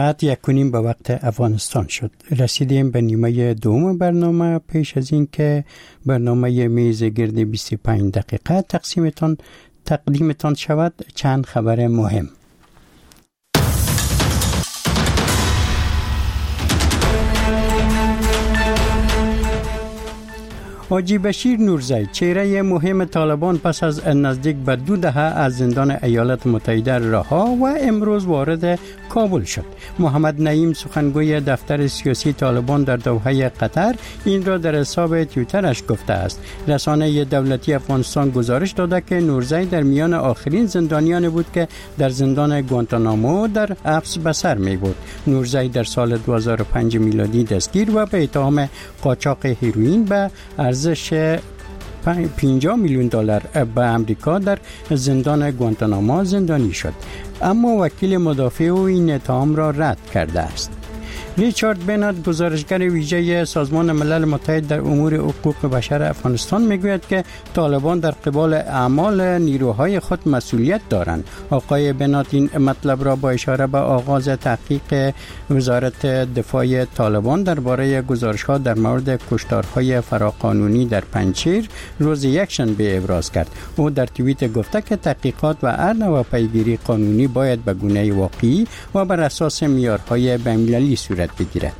ساعت 1:30 به وقت افغانستان شد. رسیدیم به نیمه دوم برنامه. پیش از این که برنامه میز گرد 25 دقیقه تقدیمتان شود، چند خبر مهم. حاجی بشیر نورزی، چهره مهم طالبان پس از نزدیک به 2 دهه از زندان ایالات متحده رها و امروز وارد کابل شد. محمد نعیم، سخنگوی دفتر سیاسی طالبان در دوحه قطر، این را در حساب توییترش گفته است. رسانه دولتی افغانستان گزارش داده که نورزی در میان آخرین زندانیان بود که در زندان گوانتانامو در حبس به سر می برد. نورزی در سال 2005 میلادی دستگیر و به اتهام قاچاق هیروئین به ارزش 50 میلیون دلار به امریکا در زندان گوانتانامو زندانی شد، اما وکیل مدافع او این اتهام را رد کرده است. ریچارد بنات، گزارشگر ویژه سازمان ملل متحد در امور حقوق بشر افغانستان، میگوید که طالبان در قبال اعمال نیروهای خود مسئولیت دارند. آقای بنات این مطلب را با اشاره به آغاز تحقیق وزارت دفاع طالبان درباره گزارش‌ها در مورد کشتارهای فراقانونی در پنجشیر روز یکشنبه ابراز کرد. او در توییت گفته که تحقیقات و هر نوع پیگیری قانونی باید به گونه واقعی و بر اساس معیارهای بین‌المللی صورت بگیرد.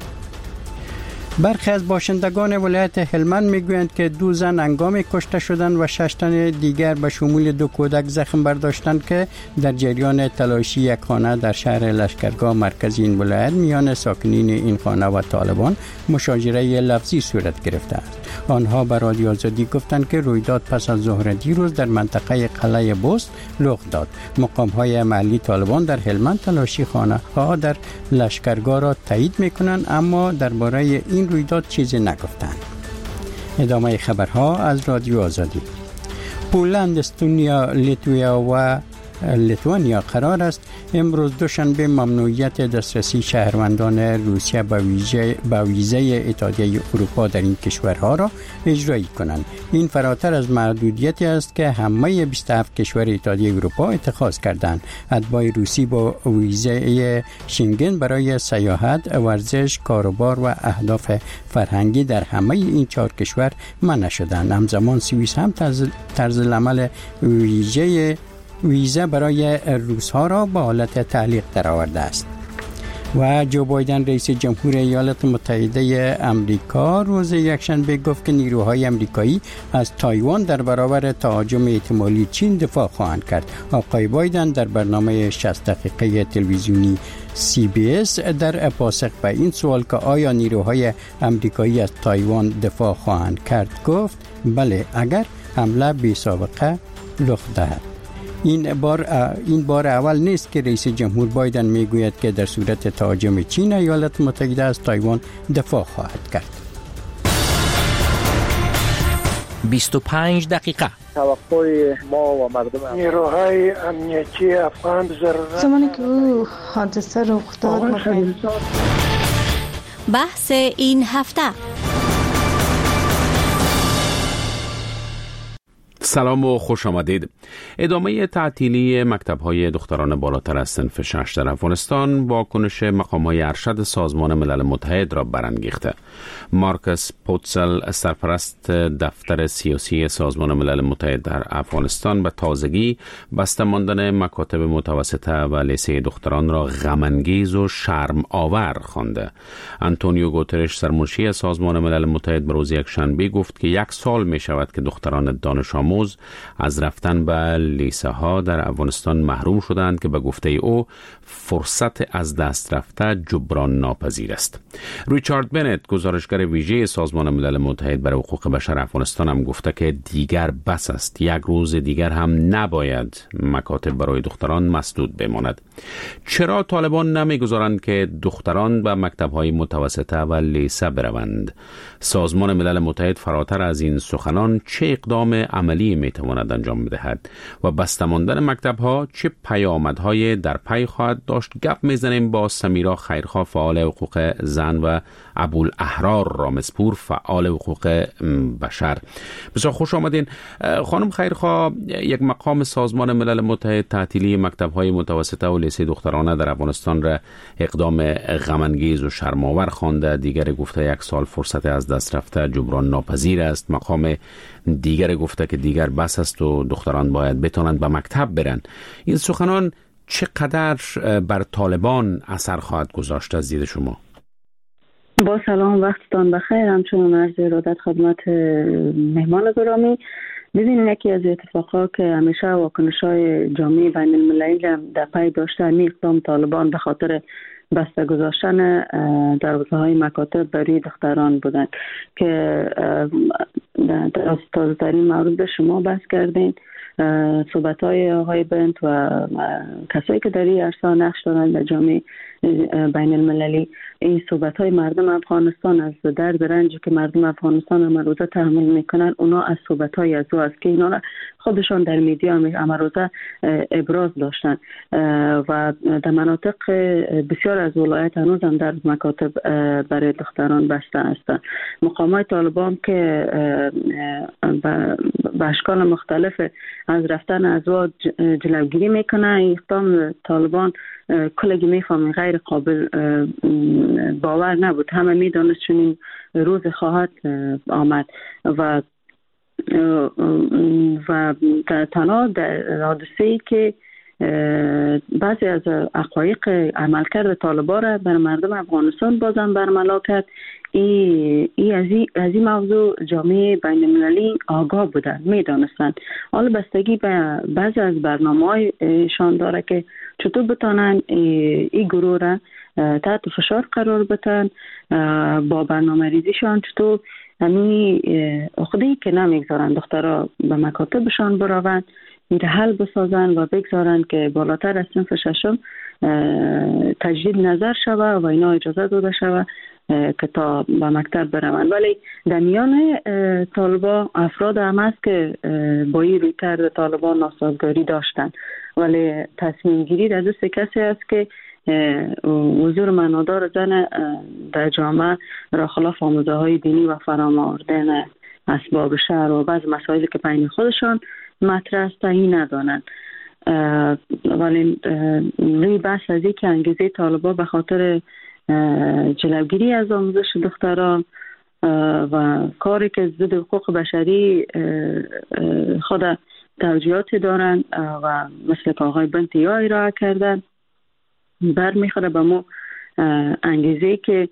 برخی از باشندگان ولایت هلمند میگویند که 2 زن هنگام کشته شدند و 6 تن دیگر به شمول 2 کودک زخم برداشتند که در جریان تلاشی یک خانه در شهر لشکرگاه مرکزی این ولایت میان ساکنین این خانه و طالبان مشاجره لفظی صورت گرفته است. آنها به رادیو آزادی گفتند که رویداد پس از ظهر دیروز در منطقه قلعه بست رخ داد. مقام‌های محلی طالبان در هلمند تلاشی خانه‌ها در لشکرگاه را تایید می‌کنند، اما درباره این رویداد چیزی نگفتند. ادامه خبرها از رادیو آزادی. پولند، استونیا، لیتویا و لیتوانیا قرار است امروز دوشنبه ممنوعیت دسترسی شهروندان روسیه به ویزه اتحادیه اروپا در این کشورها را اجرایی کنند. این فراتر از محدودیتی است که همه 27 کشور اتحادیه اروپا اتخاذ کردند. اتباع روسی با ویزه شنگن برای سیاحت، ورزش، کاروبار و اهداف فرهنگی در همه این 4 کشور منع شدند. همزمان سوئیس هم طرز العمل ویزا برای روس‌ها را به حالت تعلیق درآورده است. و جو بایدن، رئیس جمهور ایالات متحده امریکا، روز یکشنبه گفت که نیروهای امریکایی از تایوان در برابر تهاجم احتمالی چین دفاع خواهند کرد. آقای بایدن در برنامه 60 دقیقه تلویزیونی CBS در پاسخ به این سوال که آیا نیروهای امریکایی از تایوان دفاع خواهند کرد گفت بله، اگر حمله بی سابقه رخ دهد. این بار اول نیست که رئیس جمهور بایدن میگوید که در صورت تهاجم چین ایالات متحده از تایوان دفاع خواهد کرد. 25 دقیقه. توقع ما و مردم نیروهای امنیتی افغان زمانی که او حادثه رخ داد بحث این هفته. سلام و خوش آمدید. ادامه تعطیلی مکتب‌های دختران بالاتر از صنف 6 در افغانستان واکنش مقام‌های ارشد سازمان ملل متحد را برانگیخته. مارکس پوتسل، سرپرست دفتر سیاسی سازمان ملل متحد در افغانستان، به تازگی بسته ماندن مکاتب متوسطه و لیسه دختران را غم‌انگیز و شرم آور خوانده. آنتونیو گوترش، سرمنشی سازمان ملل متحد، به روز یکشنبه گفت که 1 سال می شود که دختران دانش آموز از رفتن به لیسه ها در افغانستان محروم شدند که به گفته او فرصت از دست رفته جبران ناپذیر است. ریچارد بنت، گزارشگر ویژه سازمان ملل متحد برای حقوق بشر افغانستان، هم گفته که دیگر بس است. 1 روز دیگر هم نباید مکاتب برای دختران مسدود بماند. چرا طالبان نمیگذارند که دختران به مکتب‌های متوسطه و لیسه بروند؟ سازمان ملل متحد فراتر از این سخنان چه اقدام عملی تعلیمی می تواند انجام بدهد و بسته ماندن مکتب ها چه پیامدهای در پی خواهد داشت؟ گپ میزنیم با سمیرا خیرخواه، فعال حقوق زن، و ابوالاحرار رامزپور، فعال حقوق بشر. بسیار خوش آمدین خانم خیرخواه. یک مقام سازمان ملل متحد تعطیلی مکتب‌های متوسطه و لیسه دخترانه در افغانستان را اقدام غم‌انگیز و شرم‌آور خوانده. دیگر گفته 1 سال فرصت از دست رفته جبران ناپذیر است. مقام دیگر گفته که دیگر بس است و دختران باید بتوانند به مکتب برن. این سخنان چقدر بر طالبان اثر خواهد گذاشت از دید شما؟ با سلام، وقتتان بخیر. همچنان عرض ارادت خدمت مهمان گرامی. ببینید، یکی از اتفاقات که همیشه واکنش‌های جامعه بین المللی در پی داشته، همین اقدام طالبان به خاطر بسته گذاشتن دروازه‌های مکاتب برای دختران بودند که در تازه‌ترین مورد به شما بحث کردین. صحبت‌های آقای بنت و کسایی که در این عرصه نقش دارند در جامعه بین المللی، این صحبت‌های مردم افغانستان از درد رنجی که مردم افغانستان امروزه تحمل میکنن، اونا از صحبت‌های از او است که اینا خودشان در میدیا امروزه ابراز داشتن و در مناطق بسیار از ولایت هنوز هم در مکاتب برای دختران بسته هستند. مقامات طالبان که به اشکال مختلف از رفتن ازواج جلوگیری میکنه، اقدام طالبان کلگی میفهمه غیر قابل باور نبود. همه میدانست چنین روز خواهد آمد و تنها در حادثه‌ای که بعضی از حقایق عملکرد طالبان را بر مردم افغانستان بازم برملا کرد. از این موضوع جامعه بین المللی آگاه بودند، میدانستند. حالا بستگی به بعضی از برنامه‌هایشان داره که چطور بتانن این گروه را تحت فشار قرار بدن، با برنامه ریزیشان چطور همین عقده‌ای که نمیگذارن دخترها به مکاتبشان بروند این حل بسازن و بگذارن که بالاتر از صنف ششم تجدید نظر شوه و اینا اجازه داده شوه که تا به مکتب بروند. ولی در میان طالبان افراد هم هست که با این رویکرد طالبان ناسازگاری داشتن، ولی تصمیم گیری در دست کسی است که حضور معنادار زن در جامعه را خلاف آموزه های دینی و فراماوردن اسباب شهر و بعض مسائلی که بین خودشان مطرح است این ندانند. ولی روی بحث از این که انگیزه طالبان به خاطر جلوگیری از آموزش دختران و کاری که ضد حقوق بشری خود توجیهاتی دارند و مثل که آقای بنت یا ارائه کردن، برمیخوره به مو انگیزه که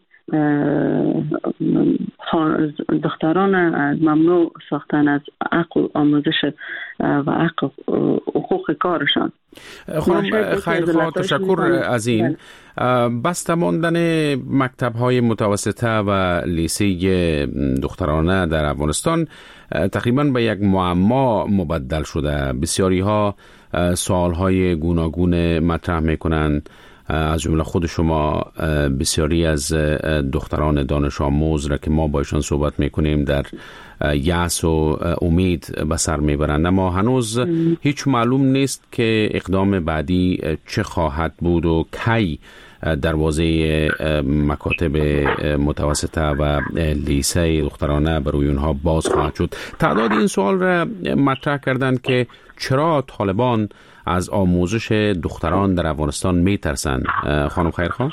دختران ممنوع ساختن از حق آموزش و حق حقوق کارشان. خانم خیرخواه، تشکر از این. بسته ماندن مکتب‌های متوسطه و لیسه دخترانه در افغانستان تقریبا به یک معما مبدل شده. بسیاری ها سوال‌های گوناگون مطرح می‌کنند، از جمله خود شما. بسیاری از دختران دانش آموز را که ما با ایشان صحبت میکنیم در یأس و امید به سر میبرند، اما هنوز هیچ معلوم نیست که اقدام بعدی چه خواهد بود و کی دروازه مکاتب متوسطه و لیسه دخترانه برای اونها باز خواهد شد. تعداد این سوال را مطرح کردند که چرا طالبان از آموزش دختران در افغانستان میترسند. خانم خیرخواه؟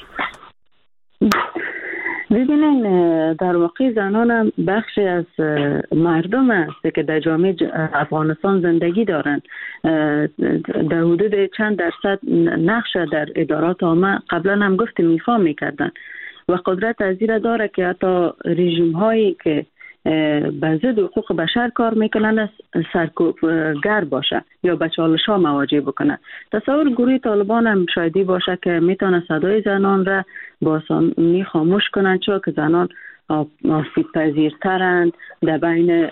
ببینین، در واقع زنان هم بخشی از مردم است که در جامعه افغانستان زندگی دارند. در حدود چند درصد نقش در ادارات عامه قبلا هم گفتیم ایفا میکردن و قدرت از این داره که حتی رژیم هایی که به ضد حقوق بشر کار میکنن سرکوبگر باشه یا به چالش ها مواجه بکنه. تصور گروه طالبان هم شایدی باشه که میتونه صدای زنان را با آسانی خاموش کنند، چون که زنان آسیب پذیرترند در بین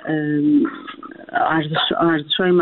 ارزش های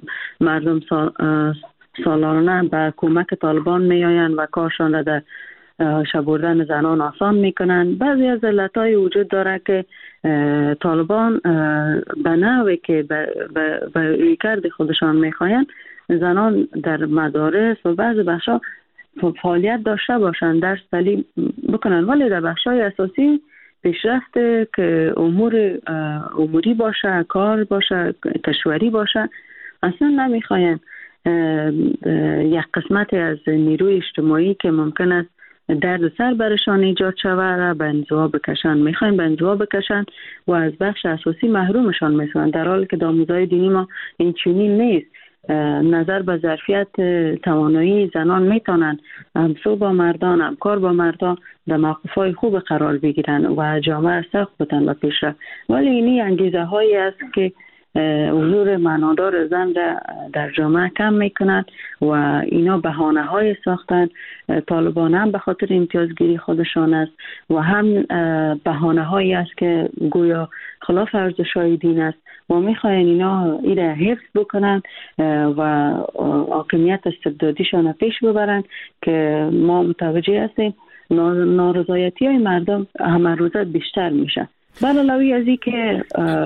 مردم سالانه به کمک طالبان میآیند و کارشان را در شبردن زنان آسان میکنن. بعضی از علتهای وجود داره که طالبان به نوعی که به رویکرد خودشان میخواین زنان در مدارس و بعضی بخشا فعالیت داشته باشند، درس تعلیم بکنن، ولی در بخشای اساسی پیشرفت که اموری باشه، کار باشه، کشوری باشه اصلا نمیخواین. یک قسمتی از نیروی اجتماعی که ممکن است درد سر برشان ایجاد شود به انزوا بکشن، میخواین به انزوا بکشن و از بخش اساسی محرومشان میسازن، در حالی که آموزهای دینی ما این چنین نیست. نظر به ظرفیت توانایی زنان میتونن همسو با مردان، همکار با مردان در موقف‌های خوب قرار بگیرن و جامعه سخت بتن و پیشرفت. ولی اینی انگیزه هایی است که حضور معنادار زن در جامعه کم میکنن و اینا بهانه های ساختن. طالبان هم به خاطر امتیازگیری خودشان است و هم بهانه هایی است که گویا خلاف ارزش‌های دین است و میخواین اینا ایره حفظ بکنن و حاکمیت استبدادیشان پیش ببرن که ما متوجه هستیم نارضایتی های مردم همه روزه بیشتر میشه. علاوه از این که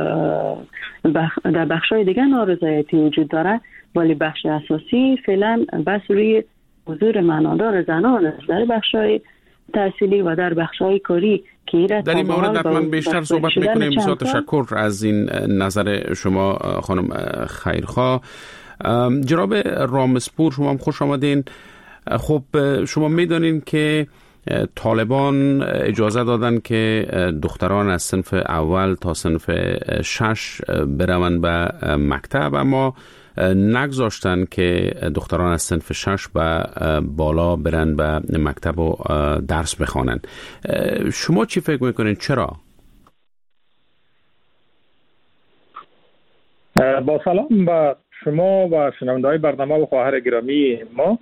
در بخشای دیگه نارضایتی وجود داره، ولی بخش اساسی فعلا بس روی حضور معنادار زنان است در بخشای تحصیلی و در بخشای کاری که در این مورد حتما بیشتر صحبت میکنیم. بسیار تشکر از این نظر شما خانم خیرخواه. جناب رامسپور شما هم خوش آمدین. خب شما میدونین که طالبان اجازه دادن که دختران از صنف اول تا صنف 6 بروند به مکتب، اما نگذاشتن که دختران از صنف 6 به بالا برن به مکتب و درس بخوانن. شما چی فکر میکنین چرا؟ با سلام به شما و شنونده‌های برنامه و خواهر گرامی ما.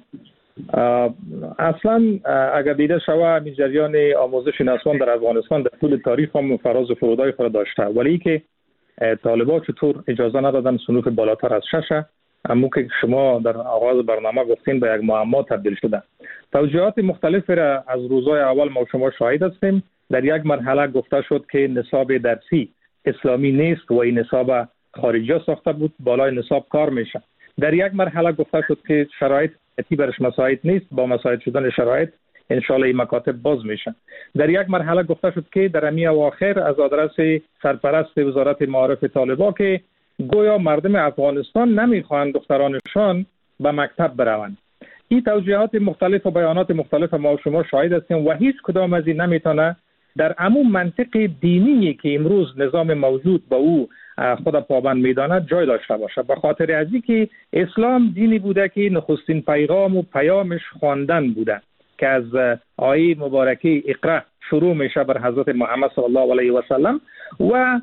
اصلا اگر دیده شود جریان آموزش نسوان در افغانستان در طول تاریخ هم فراز و فرودهای خود داشته، ولی که طالبان چطور اجازه ندادن صنوف بالاتر از 6 اما که شما در آغاز برنامه گفتین به یک معما تبدیل شده. توجیهات مختلفی را از روزهای اول ما شما شاهد هستیم. در یک مرحله گفته شد که نصاب درسی اسلامی نیست و این نصاب خارجی ساخته بود، بالای نصاب کار میشه. در یک مرحله گفته شد که شرایط برش مساعد نیست، با مساعد شدن شرایط انشالله این مکاتب باز میشن. در یک مرحله گفته شد که در امی اواخر از آدرس سرپرست وزارت معارف طالبان که گویا مردم افغانستان نمیخوان دخترانشان به مکتب بروند. این توجیهات مختلف و بیانات مختلف ما شما شاهد هستیم و هیچ کدام از این نمیتونه در عموم منطق دینی که امروز نظام موجود با او خود پابند میداند جای داشته باشه. به خاطر از اینکه اسلام دینی بوده که نخستین پیغام و پیامش خواندن بوده که از آیه مبارکه اقرا شروع میشه بر حضرت محمد صلی الله علیه و سلم و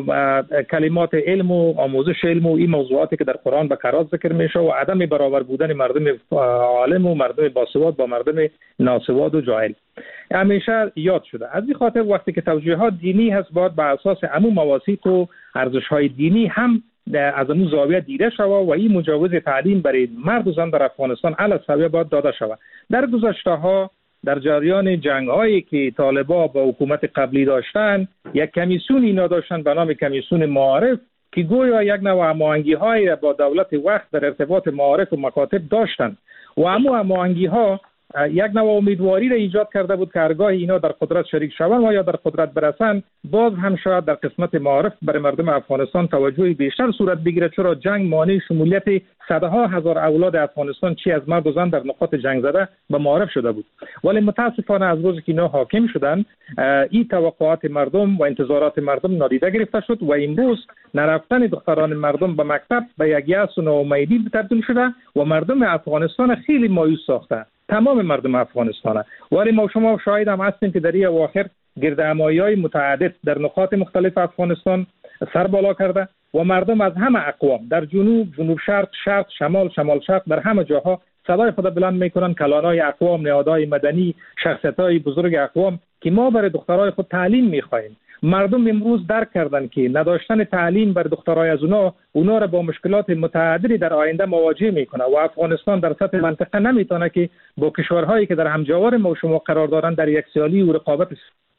کلمات علم و آموزش علم و این موضوعاتی که در قرآن به کرات ذکر میشه و عدم برابر بودن مردم عالم و مردم باسواد با مردم ناسواد و جاهل همیشه یاد شده. از این خاطر وقتی که توجیهات دینی هست باید به اساس عموم مواثیق و ارزش‌های دینی هم از اون زاویه دیده شود و این مجوز تعلیم برای مرد و زن در افغانستان علی سویه باید داده شود. در گذشته‌ها در جریان جنگ‌هایی که طالبان با حکومت قبلی داشتن یک کمیسیون اینا داشتن به نام کمیسیون معارف که گویا یک نوع هماهنگی‌هایی با دولت وقت در ارتباط معارف و مکاتب داشتن و اما هماهنگی‌ها یک نوع امیدواری را ایجاد کرده بود که هرگاه اینا در قدرت شریک شوند و یا در قدرت برسند باز هم شاید در قسمت معارف برای مردم افغانستان توجهی بیشتر صورت بگیرد، چرا جنگ مانع شمولیت صدها هزار اولاد افغانستان چی از مرد و زن در نقاط جنگ زده به معارف شده بود. ولی متاسفانه از روزی که اینا حاکم شدن این توقعات مردم و انتظارات مردم نادیده گرفته شد و امروز نرفتن دختران مردم به مکتب به یک یأس و ناامیدی تبدیل شده و مردم افغانستان خیلی مایوس ساخته، تمام مردم افغانستان. ولی ما شما شاهد هم هستیم که در این اواخر گردهمایی‌های متعدد در نقاط مختلف افغانستان سر بالا کرده و مردم از همه اقوام در جنوب، جنوب شرق، شرق، شمال، شمال شرق در همه جاها صدای خود بلند میکنن، کلانای اقوام، نهادهای مدنی، شخصیت‌های بزرگ اقوام که ما برای دخترای خود تعلیم میخواهیم مردم امروز درک کردن که نداشتن تعلیم بر دخترای از اونا را با مشکلات متعددی در آینده مواجه میکنه و افغانستان در سطح منطقه نمیتونه که با کشورهایی که در همجوار ما و شما قرار دارن در یکسالی و رقابت.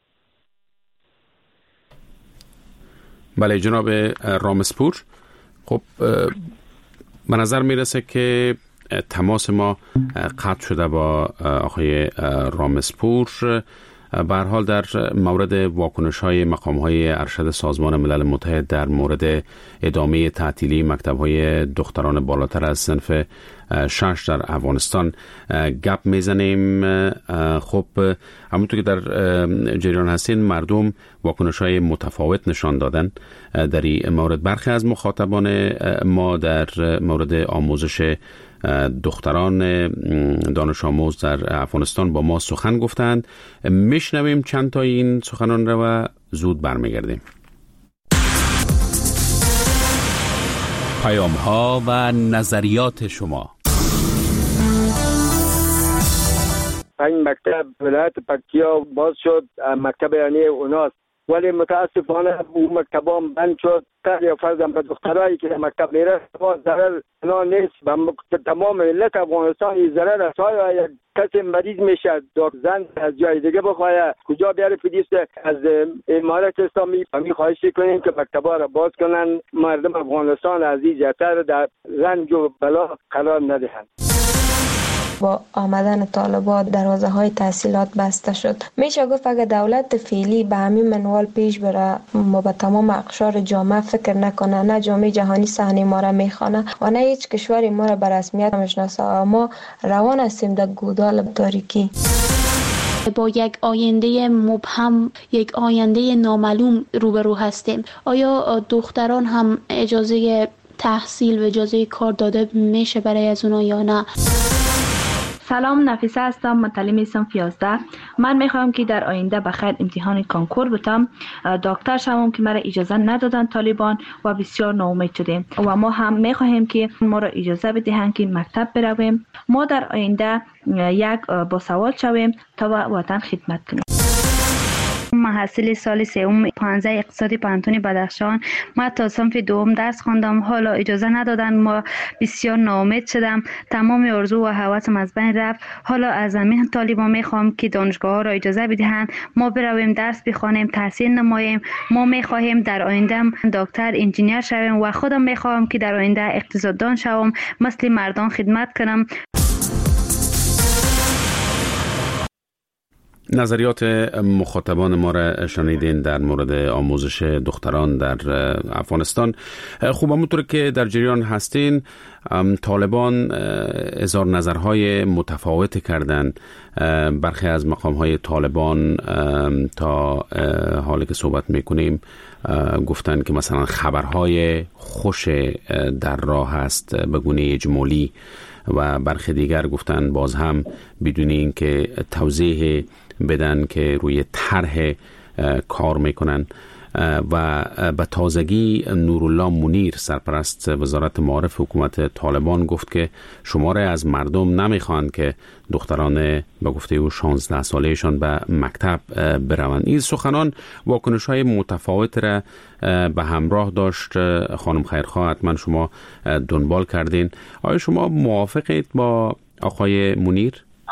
بله جناب رامسپور، خب به نظر میرسه که تماس ما قطع شده با آقای رامسپور. به هر حال در مورد واکنش‌های مقام‌های ارشد سازمان ملل متحد در مورد ادامه تعطیلی مکتب‌های دختران بالاتر از صنف 6 در افغانستان گپ میزنیم. خب همونطور که در جریان هستین مردم واکنش‌های متفاوت نشان دادن در این مورد. برخی از مخاطبان ما در مورد آموزش دختران دانش آموز در افغانستان با ما سخن گفتند. میشنویم چند تا این سخنان را و زود برمیگردیم. پیام ها و نظریات شما. این مکتب ولایت پکتیا باز شد، مکتب یعنی اوناست، ولی متاسفانه اون مکتب هم بند شد. یا فرضاً به دخترایی که مکتب میره ضرر نیست و تمام ملت افغانستان این ضرر است. آیا کسی مریض میشه زن از جای دیگه بخواه کجا بیاره پلیس از امارت اسلامی همین خواهش کنیم که مکتبا را باز کنن، مردم افغانستان از این جهتر در رنج و بلا قرار ندهند. با آمدن طالبان دروازه های تحصیلات بسته شد. میشه گفت اگر دولت فعلی به همین منوال پیش بره ما به تمام اقشار جامعه فکر نکنه، نه جامعه جهانی صحنه ما را میخوانه و نه هیچ کشوری ما را به رسمیت میشناسه، ما روان هستیم در گودال تاریکی. با یک آینده مبهم، یک آینده نامعلوم روبرو هستیم. آیا دختران هم اجازه تحصیل و اجازه کار داده میشه برای از اونا یا نه؟ سلام، نفیسه هستم، متعلم صنف 11. من میخوام که در آینده بخیر امتحان کانکور بتم، دکتر شوم که مرا اجازه ندادن طالبان و بسیار ناامید شدیم و ما هم میخواهیم که ما را اجازه بدهند که مکتب برویم، ما در آینده یک باسواد شویم تا وطن خدمت کنیم. محصل سال سوم 15 اقتصادی پانتون بدخشان. ما تا صنف دوم درس خواندم، حالا اجازه ندادن، ما بسیار ناامید شدم، تمام آرزو و هوسم از بین رفت. حالا از همین طالبان میخوام که دانشگاه ها را اجازه بدهند ما برویم درس بخوانیم، تحصیل نماییم. ما میخواهیم در آینده دکتر، انجینیر شویم و خودم میخوام که در آینده اقتصاددان شوم، مثل مردان خدمت کنم. نظریات مخاطبان ما را شنیدین در مورد آموزش دختران در افغانستان. خوب همونطور که در جریان هستین طالبان اظهار نظرهای متفاوت کردن. برخی از مقامهای طالبان تا حالی که صحبت میکنیم گفتن که مثلا خبرهای خوش در راه است به گونه اجمالی و برخی دیگر گفتن باز هم بدون این که توضیح بدن که روی طرح کار میکنن. و به تازگی نورالله منیر سرپرست وزارت معارف حکومت طالبان گفت که شماره از مردم نمیخوان که دختران به گفته او 16 سالهشان به مکتب بروند. این سخنان واکنش‌های متفاوت را به همراه داشت. خانم خیرخواه حتما شما دنبال کردین. آیا شما موافقید با آقای منیر؟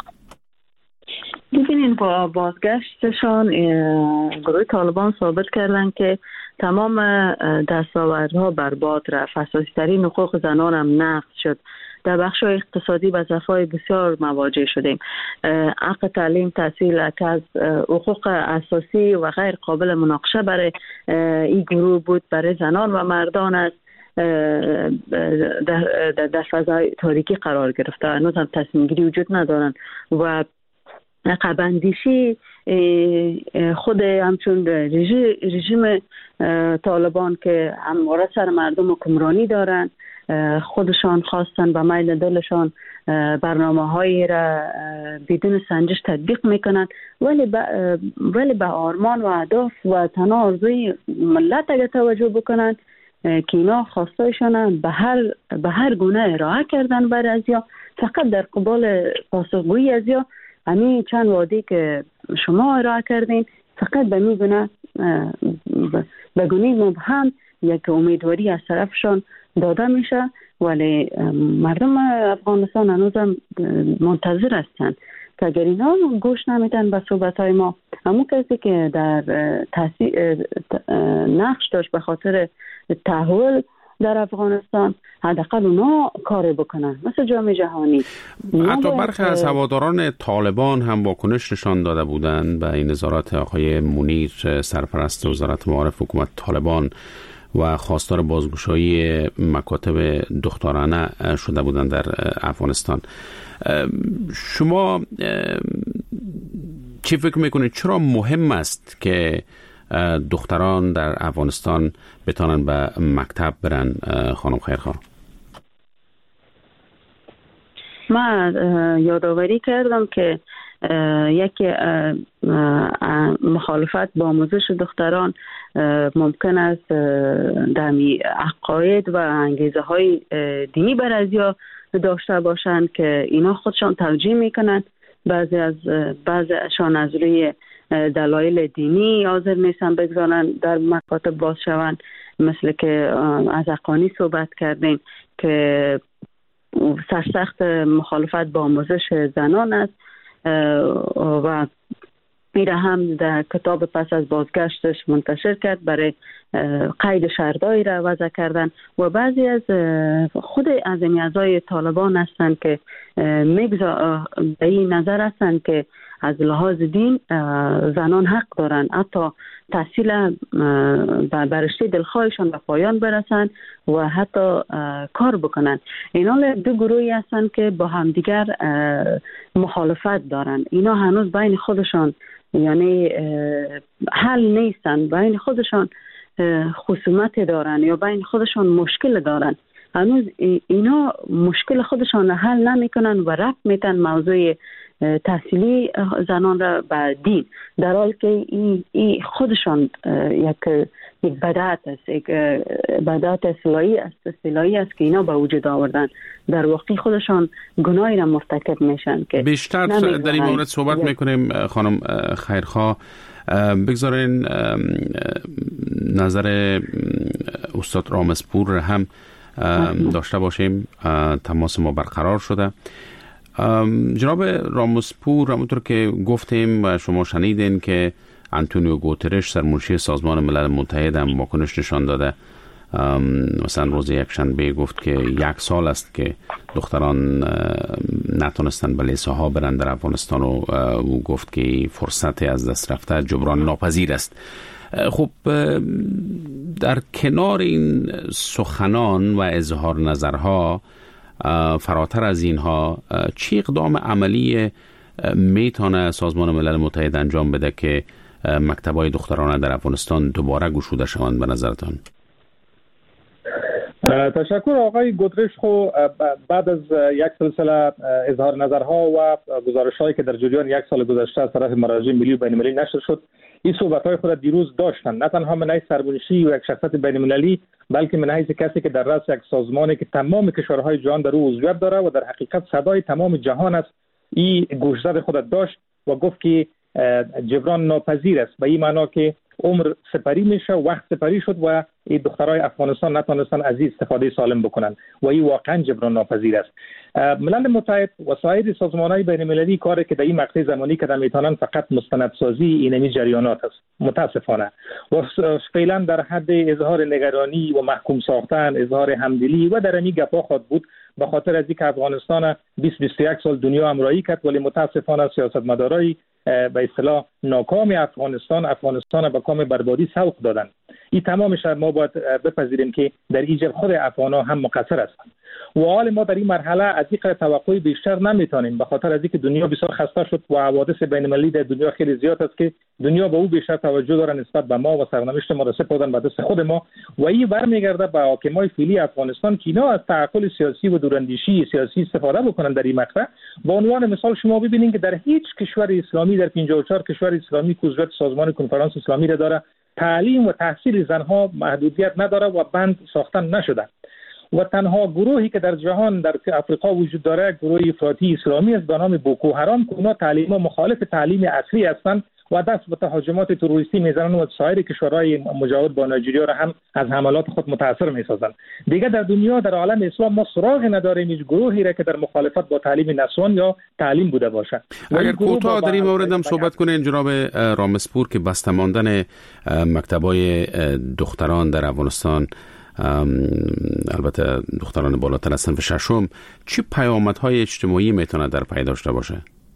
ببینین با بازگشتشان گروه طالبان ثابت کردن که تمام دستاوردها برباد رفت، اساسی ترین حقوق زنان هم نقض شد، در بخش اقتصادی به جفای بسیار مواجه شدیم. حق تعلیم، تحصیل از حقوق اساسی و غیر قابل مناقشه برای این گروه بود، برای زنان و مردان است در فضای تاریکی قرار گرفته. هنوز هم تصمیم گیری وجود ندارن و عقب‌اندیشی خود همچون رژیم طالبان که همواره سر مردم حکمرانی دارن، خودشان خواستن به میل دلشان برنامه هایی را بدون سنجش تطبیق میکنن، ولی به آرمان و اهداف و تنها آرزوی ملت اگه توجه بکنن که اینا خواستایشان به هر گونه ارائه کردن بر ازیا، فقط در قبال پاسخگویی ازیا همین چند وعده که شما ارائه کردین فقط به میگونه به گونه مبهم یک امیدواری از طرفشان داده میشه، ولی مردم افغانستان هنوز منتظر هستند که اگر اینا گوش نمیدن به صحبت‌های ما، همون کسی که در نقش داشت به خاطر تحول در افغانستان، حداقل اونا کار بکنن مثل جامعه جهانی. حتی برخی از هواداران طالبان هم واکنش نشان داده بودند به این نظارات آقای منیر، سرپرست وزارت معارف حکومت طالبان، و خواستار بازگشایی مکاتب دخترانه شده بودند در افغانستان. شما چی فکر میکنید چرا مهم است که دختران در افغانستان بتانن به مکتب برن؟ خانم خیرخواه، من یادآوری کردم که یکی مخالفت با آموزش دختران ممکن است دمی عقاید و انگیزه های دینی برازیا داشته باشند که اینا خودشان توجیه میکنند. بعضیشان از روی دلایل دینی حاضر نیستن بگذارن در مکاتب باز شوند، مثل که از حقانی صحبت کردین که سرسخت مخالفت با آموزش زنان است و میره هم در کتاب پس از بازگشتش منتشر کرد برای قید شرطایی را وضع کردن. و بعضی از خود از اعضای طالبان هستند که به این نظر هستند که از لحاظ دین زنان حق دارند حتی تحصیل به رشته دلخواهشان به پایان برسند و حتی کار بکنند. اینا دو گروهی هستند که با همدیگر مخالفت دارند. اینا هنوز بین خودشان یعنی حل نیستند، بین خودشان خصومت دارن یا بین خودشان مشکل دارن. هنوز اینا مشکل خودشان حل نمیکنن و رفت میتن موضوع تحصیلی زنان را به دین، در حال که این خودشان یک بدعت است، یک بدعت اصطلاحی است که اینا به وجود آوردن. در واقع خودشان گناهی را مرتکب میشن که بیشتر در این مورد صحبت میکنیم. خانم خیرخواه، بگذارین نظر استاد رامسپور هم داشته باشیم. تماس ما برقرار شده. جناب رامسپور، همونطور که گفتیم و شما شنیدین که آنتونیو گوترش سرمنشی سازمان ملل متحد هم واکنش نشان داده. مثلا روز یکشنبه گفت که 1 سال است که دختران نتونستن به لیسه ها برن در افغانستان و او گفت که فرصت از دست رفته جبران ناپذیر است. خب در کنار این سخنان و اظهار نظرها، فراتر از اینها چی اقدام عملی میتونه سازمان ملل متحد انجام بده که مکتب‌های دخترانه در افغانستان دوباره گشوده شوند به نظرتان؟ تشکر. آقای گوترش خو بعد از یک سلسله اظهار نظرها و گزارش‌هایی که در جریان 1 سال گذشته از طرف مراجع ملی و بین‌المللی نشر شد، این صحبت‌های خود دیروز داشتند، نه تنها من سرمنشی و یک شخصیت بین‌المللی، بلکه من حیث کسی که در رأس یک سازمانی که تمام کشورهای جهان در او عضویت داره و در حقیقت صدای تمام جهان است، این گوشزد خود داشت و گفت که جبران ناپذیر است، به این معنا که عمر سپری میشه، وقت سپری شد و این دخترای افغانستان نتونستن از این استفاده سالم بکنن و این واقعا جبران ناپذیر است. ملل متحد و سایر سازمان‌های بین‌المللی کاری که در این مقطع زمانی که میتونن فقط مستندسازی اینمی جریانات است، متاسفانه، و فعلا در حد اظهار نگرانی و محکوم ساختن، اظهار همدلی و در این گپا خود بود، به خاطر از اینکه افغانستان 20-21 سال دنیا همراهی کرد، ولی متاسفانه سیاستمدارای به اصطلاح ناکام افغانستان به کام بربادی سوق دادن. این تمامش ما باید بپذیریم که در ایجاب خود افغانا هم مقصر هستند و حال ما در این مرحله از این توقع بیشتر نمیتونیم، به خاطر از اینکه دنیا بسیار خسته شد و حوادث بین‌المللی در دنیا خیلی زیاد است که دنیا به او بیشتر توجه داره نسبت به ما و سرنوشت ما را سپردن به دست خود ما و این برمیگرده به حاکمای فعلی افغانستان که اینا از تعقل سیاسی و دوراندیشی سیاسی استفاده بکنن. در این مقطع به عنوان مثال شما ببینید که در هیچ کشور اسلامی، در 54 کشور اسلامی که عضو سازمان کنفرانس اسلامی را داره، تعلیم و تحصیل زنها محدودیت نداره و بند ساختن نشده و تنها گروهی که در جهان در افریقا وجود داره گروه افراطی اسلامی است به نام بوکو حرام که اونا تعلیم و مخالف تعلیم اصلی هستند و دست به تهاجمات تروریستی میزنن و سایر کشورهای مجاور با نایجریا را هم از حملات خود متاثر میسازند. دیگه در دنیا در عالم اسلام ما سراغی نداریم هیچ گروهی را که در مخالفت با تعلیم نسوان یا تعلیم بوده باشه. اگر کوتاه در این مورد هم صحبت کنین جناب رامسپور که بسته ماندن مکتبای دختران در افغانستان، البته دختران بالاتر از صنف ششم، چه پیامدهای اجتماعی میتونه در پی داشته باشه؟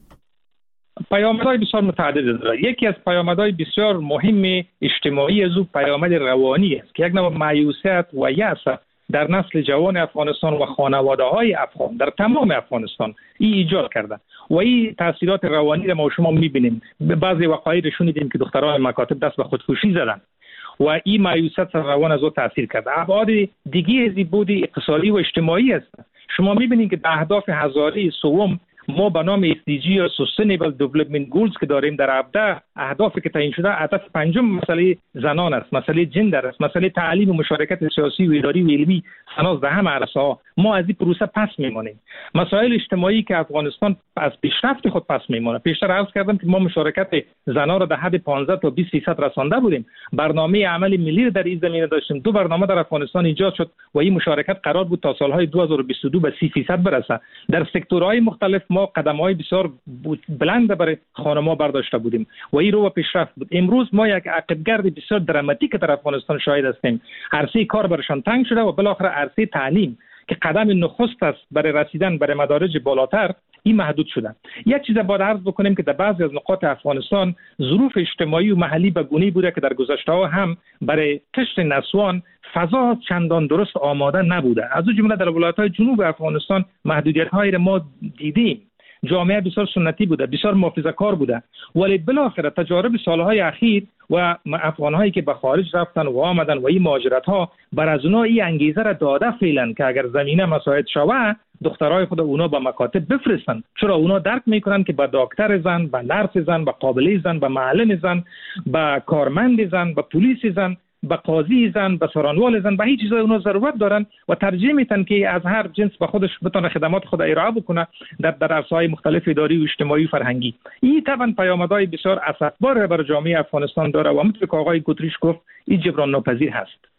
پیامدهای بسیار متعدد داره. یکی از پیامدهای بسیار مهم اجتماعی از او پیامد روانی است که یک نوع مایوسیت و یأس در نسل جوان افغانستان و خانواده‌های افغان در تمام افغانستان ایجاد کرده و این تاثیرات روانی را ما شما می‌بینیم. بعضی وقایع رو شنیدیم که دختران مکاتب دست به خودکشی زدن و این مایوسیت روان از او تاثیر کرده. ابعاد دیگه از بود اقتصادی و اجتماعی است. شما می‌بینید که به اهداف هزاره سوم ما به نام SDG یا Sustainable Development Goals که داریم در 17 اهدافی که تعیین شده، هدف پنجم مسئله زنان است، مسئله جندر است، مسئله تعلیم و مشارکت سیاسی و اداری و علمی، سناز در همه عرصه‌ها. ما از این پروسه پس میمانیم. مسائل اجتماعی که افغانستان از پیشرفت خود پس میمونه. پیشتر عرض کردم که ما مشارکت زنان را در حد 15 تا 20% رسانده بودیم. برنامه عمل ملی را در این زمینه داشتیم. 2 برنامه در افغانستان ایجاد شد و این مشارکت قرار بود تا سالهای 2022 به 30% برسه. در سکتورهای مختلف ما قدم‌های بسیار بلند برای خانم‌ها برداشته بودیم و این رو پیشرفت بود. امروز ما یک عقب‌گرد بسیار دراماتیک در افغانستان شاهد هستیم. عرصه کار برشان تنگ شده و بالاخره عرصه تعلیم که قدم نخست است برای رسیدن برای مدارج بالاتر این محدود شده. یک چیز باید عرض بکنیم که در بعضی از نقاط افغانستان ظروف اجتماعی و محلی به گونه‌ای بوده که در گذشته‌ها هم برای کشت نسوان فضا چندان درست آماده نبوده. از اون جمله در ولایت‌های جنوب افغانستان محدودیت‌هایی را ما دیدیم. جامعه بسیار سنتی بوده، بسیار محافظه‌کار بوده، ولی بالاخره تجارب سالهای اخیر و افغان‌هایی که به خارج رفتن و آمدن و این مهاجرت‌ها بر از اونها این انگیزه را داده فعلا که اگر زمینه مساعد شود دخترای خود اونا به مکاتب بفرستن. چرا اونا درک میکنن که به دکتر زن، به نرس زن، به قابله زن، به معلم زن، به کارمند زن، به پلیس زن، به قاضی زن، به سرانوال زن، به هیچ چیزای اونا ضرورت دارن و ترجیح میتن که از هر جنس به خودش بتونه خدمات خود ارائه بکنه در عرصه‌های مختلف اداری و اجتماعی و فرهنگی. این طبعا پیامدهای بسیار اسفبار برای جامعه افغانستان داره و همونطور که آقای گوتریش گفت این جبران ناپذیر هست.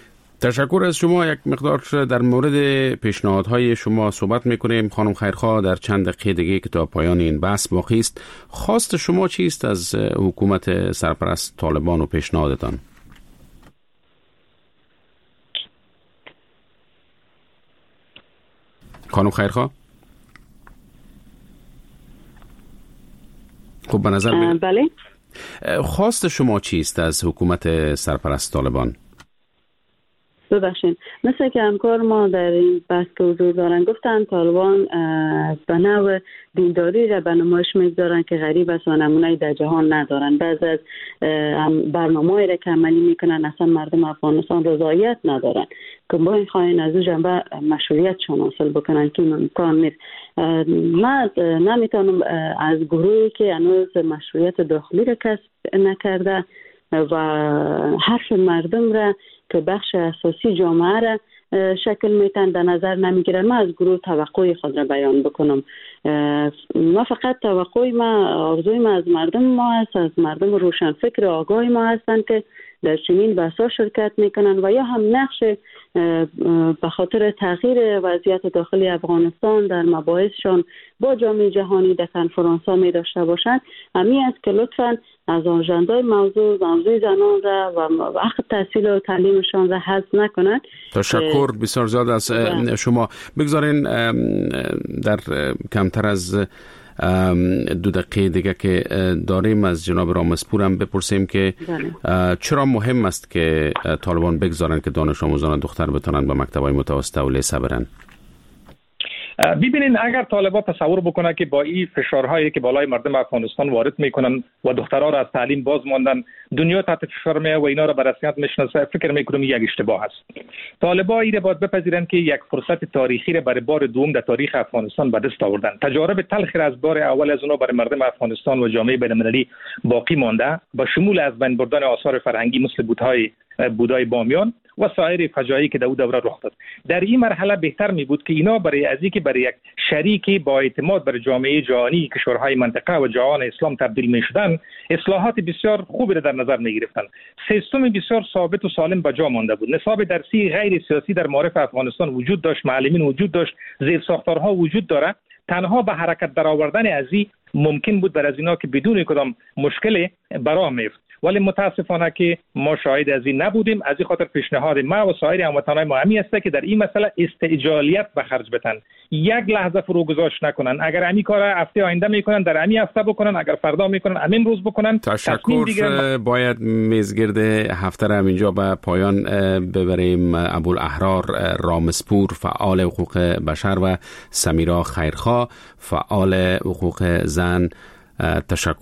تشکر از شما. یک مقدار در مورد پیشنهادهای شما صحبت میکنیم. خانم خیرخواه در چند دقیقه دیگه که تا پایان این بحث باقی است، خواست شما چیست از حکومت سرپرست طالبان و پیشنهادتان؟ خانم خیرخواه؟ خب به نظر بله. خواست شما چیست از حکومت سرپرست طالبان؟ ببخشید، مثل که همکار ما در این بحث که حضور دارن گفتن طالبان به نوع دینداری را به نمایش میگذارن که غریب است و نمونه در جهان ندارن. بعض از برنامه‌ای را که عملی میکنن اصلا مردم افغانستان رضایت ندارن که با این خواهین از او جنبه مشروعیتشان حاصل بکنن که امکان نیست. من نمیتونم از گروهی که هنوز مشروعیت داخلی را کسب نکرده و حرف مردم را که بخش اساسی جامعه را شکل میتن در نظر نمیگیرن. من از گروه توقعی خود را بیان بکنم. ما فقط توقعی ما، آرزوی ما از مردم ما هست، از مردم روشنفکر آگاه ما هستند که در چنین بحث‌ها شرکت میکنن و یا هم نقش به خاطر تغییر وضعیت داخلی افغانستان در مباحثشان با جامعه جهانی در کنفرانس‌ها می داشته باشند. همین است که لطفاً از آژندای موضوع زنان را و حق تحصیل و تعلیمشان را حذف نکنند. تشکر بسیار زیاد از شما. بگذارین در کمتر از 2 دقیقه دیگه که داریم از جناب رامسپور هم بپرسیم که چرا مهم است که طالبان بگذارن که دانش آموزان دختر بتونن به مکتب‌های متوسطه و لیسه برن؟ ببینین اگر طالبان تصور بکنه که با این فشارهایی که بالای مردم افغانستان وارد میکنن و دخترها را از تعلیم باز ماندن دنیا تحت فشار میاد و اینا را به رسمیت میشناسه، فکر میکنم یک اشتباه است. طالبان ایره باید بپذیرن که یک فرصت تاریخی را برای بار دوم در تاریخ افغانستان به دست آوردن. تجارب تلخی را از بار اول از اونها برای مردم افغانستان و جامعه بین‌المللی باقی مانده، با شمول از بین بردن آثار فرهنگی مثل بودای بامیان و سایر فجایعی که در دوره رخ داد. در این مرحله بهتر می بود که اینا برای یک شریک با اعتماد بر جامعه جهانی، کشورهای منطقه و جهان اسلام تبدیل می شدن، اصلاحات بسیار خوبی را در نظر می گرفتن. سیستم بسیار ثابت و سالم به جا مانده بود. نصاب درسی غیر سیاسی در معارف افغانستان وجود داشت، معلمین وجود داشت، زیر ساختارها وجود داره. تنها به حرکت درآوردن ازی ممکن بود بر از اینا که بدون کدام مشکلی براه میفت. ولی متاسفانه که ما شاهد از این نبودیم. از این خاطر پیشنهاد ما و سایر هموطنان ما همی است که در این مسئله استعجالیت به خرج بتن، یک لحظه فروگذاشت نکنن. اگر امی کار هفته آینده میکنن در امی هفته بکنن، اگر فردا میکنن همین روز بکنن. تشکر. باید میزگرد هفته را اینجا به پایان ببریم. ابوالاحرار رامسپور فعال حقوق بشر و سمیرا خیرخواه فعال حقوق زن، تشکر.